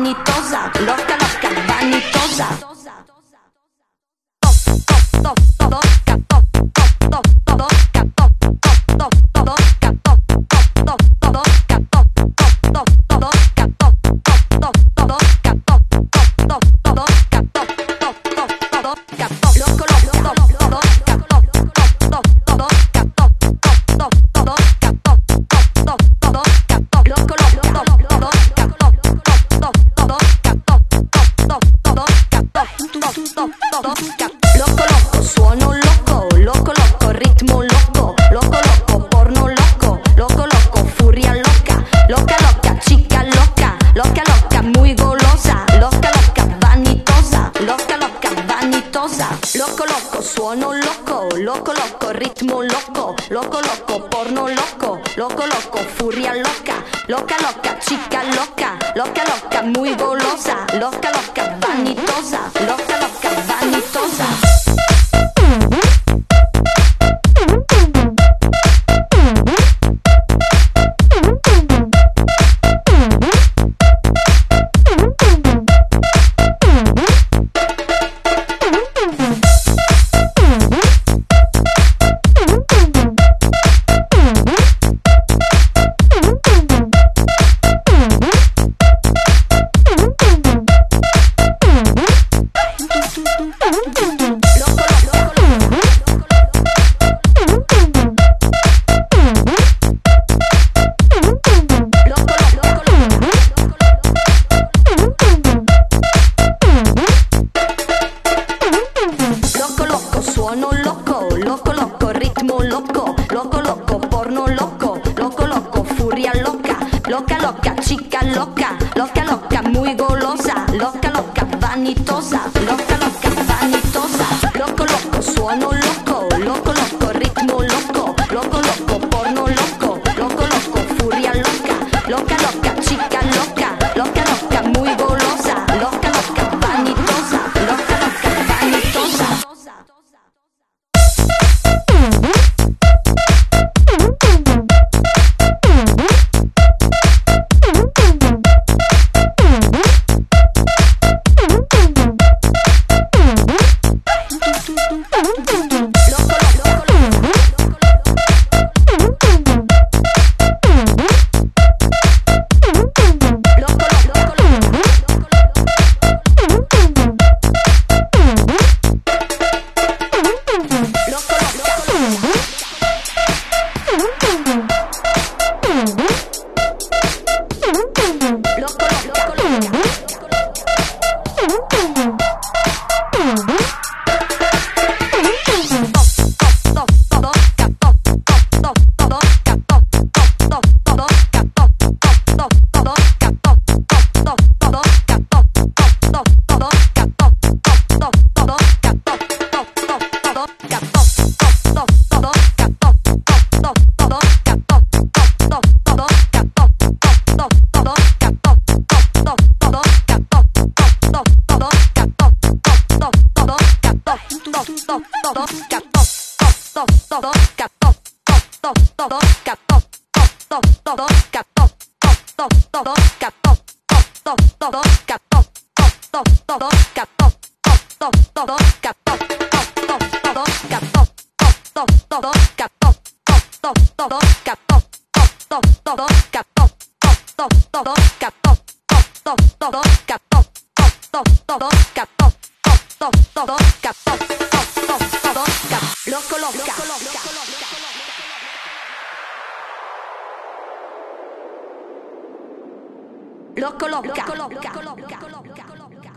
vanitosa, loca, loca, vanitosa. Loco, loco, suono loco, loco, loco, ritmo loco, loco, loco, porno loco, loco, loco, furia loca, loca, loca, chica loca, loca, loca, muy golosa, loca, loca, vanitosa, loca, loca, vanitosa. Loco, loco, suono loco, loco, loco, ritmo loco, loco, loco, porno loco, loco, loco, furia loca, loca, loca, chica loca, loca, loca, muy golosa, loca, loca, vanitosa, loca, loca, vanitosa. Suono loco, loco, loco, ritmo loco, loco, loco, porno loco, loco, loco, furia loca, loca, loca, chica loca, loca, loca, muy golosa, loca, loca, vanitosa, loca, loca, vanitosa. Loco, loco, suono loco, loco, loco, ritmo loco, loco, loco, porno loco, loco, loco, furia loca, loca, loca, chica loca, loca, loca, muy golosa, loca, loca, vanitosa, loca, loca, vanitosa. Loco, loca. Loco, loca.